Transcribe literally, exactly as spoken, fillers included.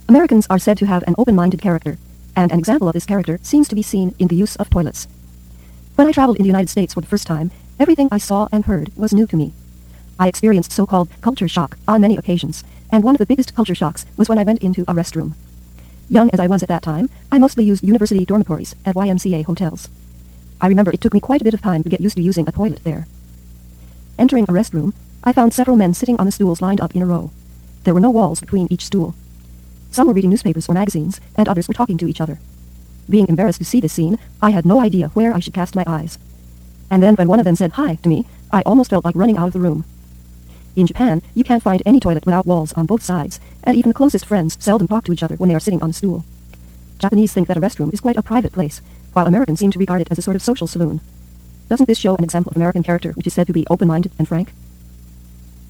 Americans are said to have an open-minded character, and an example of this character seems to be seen in the use of toilets. When I traveled in the United States for the first time, everything I saw and heard was new to me. I experienced so-called culture shock on many occasions, and one of the biggest culture shocks was when I went into a restroom. Young as I was at that time, I mostly used university dormitories at Y M C A hotels. I remember it took me quite a bit of time to get used to using a toilet there. Entering a restroom, I found several men sitting on the stools lined up in a row. There were no walls between each stool. Some were reading newspapers or magazines, and others were talking to each other. Being embarrassed to see this scene, I had no idea where I should cast my eyes. And then when one of them said hi to me, I almost felt like running out of the room. In Japan, you can't find any toilet without walls on both sides, and even the closest friends seldom talk to each other when they are sitting on a stool. Japanese think that a restroom is quite a private place, while Americans seem to regard it as a sort of social saloon. Doesn't this show an example of American character which is said to be open-minded and frank?